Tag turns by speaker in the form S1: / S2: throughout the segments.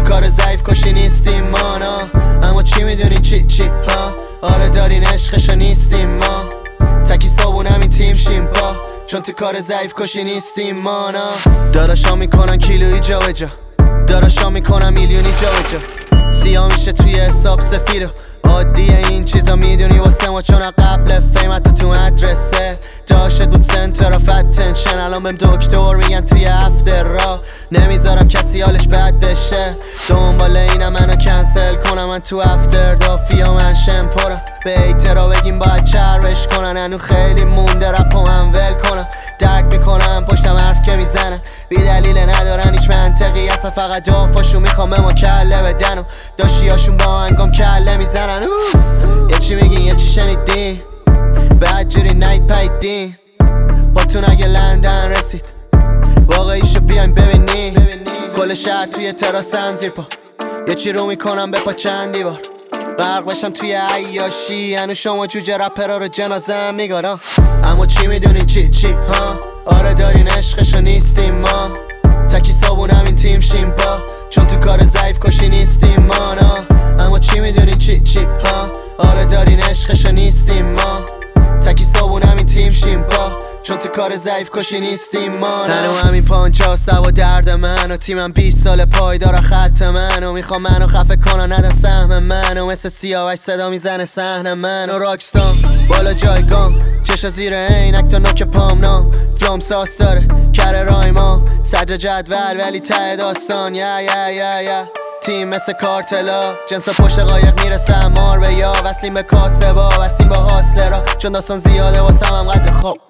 S1: کار ضعیف کشی نیستیم ما نه. اما چی میدونی چی ها؟ آره دارین عشقشو نیستیم ما. تکی صابون همین تیم شیم پا، چون تو کار ضعیف کشی نیستیم ما نه. داراشا میکنن کیلویی جا به جا، داراشا میکنن میلیونی جا به جا. سیاه میشه توی حساب سفیرو، عادیه این چیزا میدونی واسه ما، چون قبل فیمت تو مدرسه داشت بود سنتر آف اتنشن. الان بهم دکتر میگن توی هفته را نمیذارم کسی حالش بد بشه. دنبال اینم منو کنسل کنم، من تو افتر دافیا منشن پرم. به ایترا بگیم باید چربش کنن، هنو خیلی مونده رپو من ول کنم. درک میکنم پشتم حرف که میزنن بی دلیل ندارن هیچ منطقی، اصلا فقط دافاشون میخوام به ما کله بدن و داشیاشون با انگام کله میزنن. یه چی میگین یه چی شنیدین، بعد جوری نیپیدین باتون اگه لندن رسید واقعیشو بیایم ببینی. کل شهر توی تراسم زیر پا، یه چی رو میکنم به پا چند دیوار، غرق بشم توی عیاشی. هنو شما جوجه رپرا رو جنازه میگارم. اما چی میدونین چی ها؟ آره دارین عشقشو نیستیم ما. تکی صابون همین تیم شیم پا، چون تو کار ضعیف کشی نیستیم ما نه. اما چی میدونین چی ها؟ آره دارین عشقشو نیستیم ما. تکی صابون همین تیم شیم پا، چون تو کار ضعیف کشی نیستیم ما نه. هنو همین پانچاست و درد من و تیمم 20 سال پایدار خط منو میخوام منو خفه کنن ندن سهم منو، مثل سیاوش صدا میزنه صحنه منو. راکستان بالا جایگام چشا زیر عینک تا نوک پام نام، فلام ساس داره کره رایما سجا جدول ولی ته داستان. یا تیم مثل کارتلا جنسا پشت قایق میرسه مار به یا، وصلیم به کاسه با وصلیم با حاصله را، چون داستان زیاده واسم هم قدر خوب.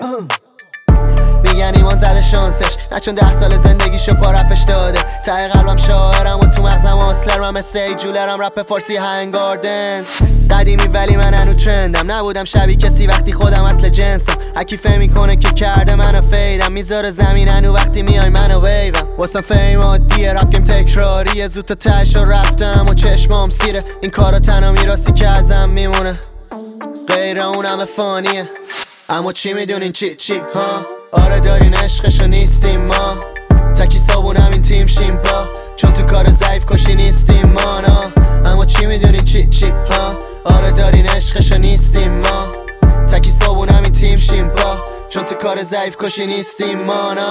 S1: میگن ایمان زده شانسش نه، چون 10 سال زندگیشو با رپش داده. ته قلبم شاعرم و تو مغزم حاصلر، من مثل ای جولرم رپ فارسی هنگاردنز. قدیمی ولی من هنو ترندم، نبودم شبیه کسی وقتی خودم اصل جنسم. هکی فهم میکنه که کرده منو فیدم، میذاره زمین هنو وقتی میای منو ویوم. واسم فیم عادیه رپ گیم تکراریه، زود تا تهشو رفتم و چشمام سیره. این کارا تنها میراستی که ازم میمونه، غیر اون همه فانیه. اما چی میدونین چی ها؟ آره دارین عشقشو نیستیم ما. تکی صابون همین تیم شیم پا، چون تو کار ضعیف کشی نیستیم ما نه. اما چی میدونین چی ها؟ آره دارین عشقشو نیستیم ما. تکی صابون همین تیم شیم پا، چون تو کار ضعیف کشی نیستیم ما نه.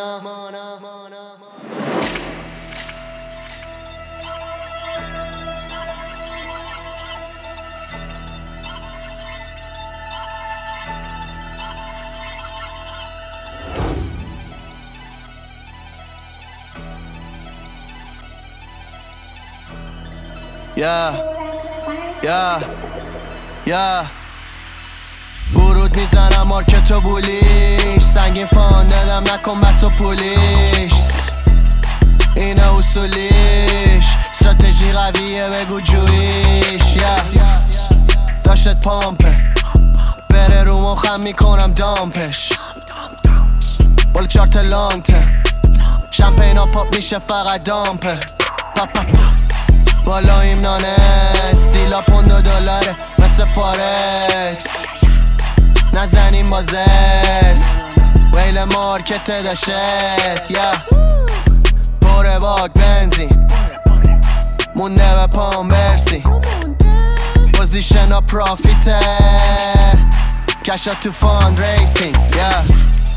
S1: یا ورود میزنم مارکت و بولیش، سنگین فان دادم نکن بس و پولیش. اینه اصولیش، استراتژی قویه بگو جویش. داشتت پامپه بره رو مخم میکنم دامپش، بالا چارت لانگته شمپینا پاپ میشه فقط دامپه. بالا ایمنانه استیلا پوند $، مثل فارکس نزنیم با زرس. ویل مارکت داشت پره باک بنزین مونده به پام برسی. پوزیشن ها پرافیته کشا تو فاند ریسینگ.